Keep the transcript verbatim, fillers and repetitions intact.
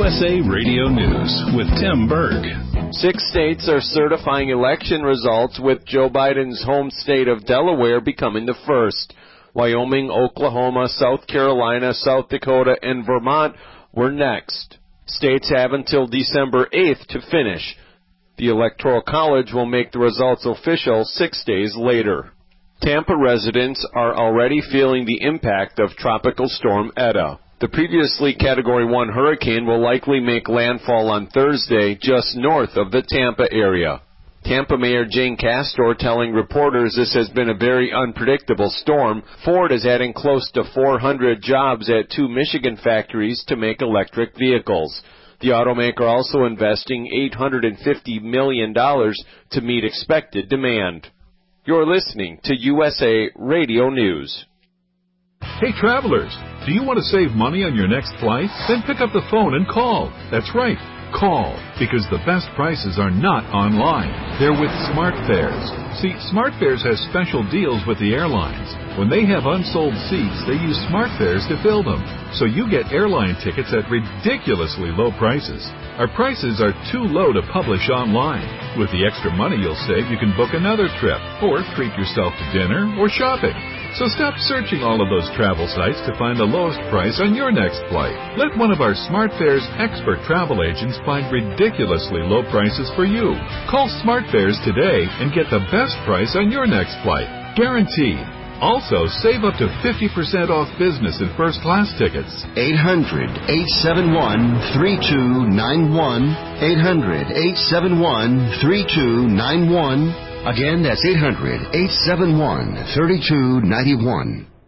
S A Radio News with Tim Berg. Six states are certifying election results, with Joe Biden's home state of Delaware becoming the first. Wyoming, Oklahoma, South Carolina, South Dakota, and Vermont were next. States have until December eighth to finish. The Electoral College will make the results official six days later. Tampa residents are already feeling the impact of Tropical Storm Eta. The previously Category one hurricane will likely make landfall on Thursday just north of the Tampa area. Tampa Mayor Jane Castor telling reporters this has been a very unpredictable storm. Ford is adding close to four hundred jobs at two Michigan factories to make electric vehicles. The automaker also investing eight hundred fifty million dollars to meet expected demand. You're listening to U S A Radio News. Hey, travelers, do you want to save money on your next flight? Then pick up the phone and call. That's right, call, because the best prices are not online. They're with SmartFares. See, SmartFares has special deals with the airlines. When they have unsold seats, they use SmartFares to fill them. So you get airline tickets at ridiculously low prices. Our prices are too low to publish online. With the extra money you'll save, you can book another trip, or treat yourself to dinner or shopping. So stop searching all of those travel sites to find the lowest price on your next flight. Let one of our SmartFares expert travel agents find ridiculously low prices for you. Call SmartFares today and get the best price on your next flight. Guaranteed. Also, save up to fifty percent off business and first-class tickets. eight hundred, eight seven one, three two nine one. eight hundred, eight seven one, three two nine one. Again, that's eight hundred, eight seven one, three two nine one.